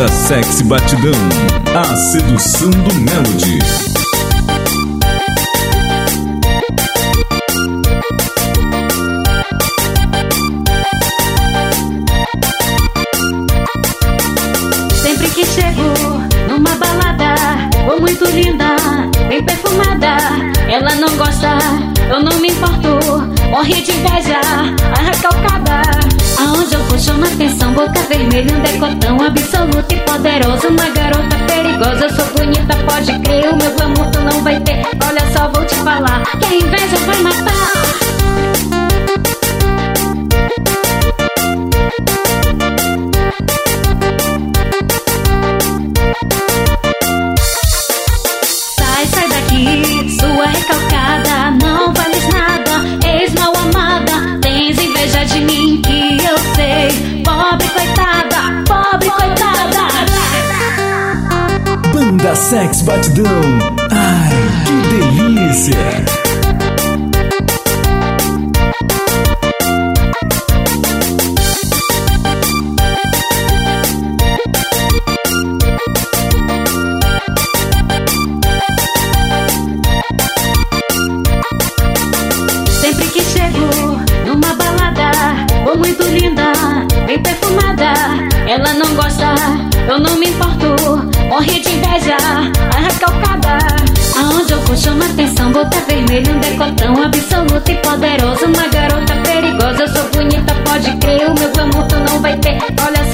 Banda Sexy Batidão, a sedução do Melody. Sempre que chego numa balada, vou muito linda, bem perfumada. Ela não gosta, eu não me importo, morri de inveja, a recalcada. Aonde eu vou chamo atenção, boca vermelha, um decotão absoluto e poderoso. Uma garota perigosa, eu sou bonita, pode crer, o meu glamour tu não vai ter. Olha só, vou te falar, que a inveja vai matar. Sai daqui, sua recalcada, não vales nada, ex-mal amada. Tens inveja de mim que eu sei, pobre coitada, pobre coitada. Banda Sexy Batidão, ai, que delícia. Sempre que chego numa balada, vou muito linda, bem perfumada. Ela não gosta, eu não me importo, morri de inveja, a recalcada. Aonde eu vou chamo atenção, boca vermelha, um decotão absoluto e poderoso. Uma garota perigosa, eu sou bonita, pode crer, o meu glamour tu não vai ter. Olha